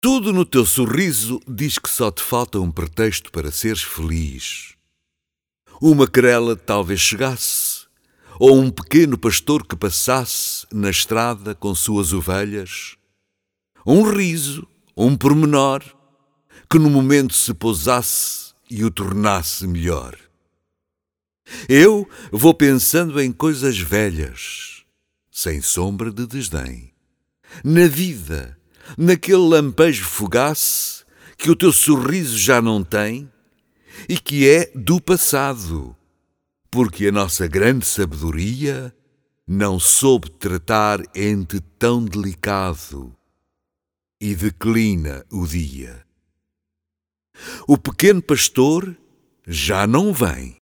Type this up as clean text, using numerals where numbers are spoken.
Tudo no teu sorriso diz que só te falta um pretexto para seres feliz. Uma querela talvez chegasse, ou um pequeno pastor que passasse na estrada com suas ovelhas. Um riso, um pormenor, que no momento se pousasse e o tornasse melhor. Eu vou pensando em coisas velhas, sem sombra de desdém. Na vida, naquele lampejo fugaz que o teu sorriso já não tem e que é do passado, porque a nossa grande sabedoria não soube tratar ente tão delicado e declina o dia. O pequeno pastor já não vem.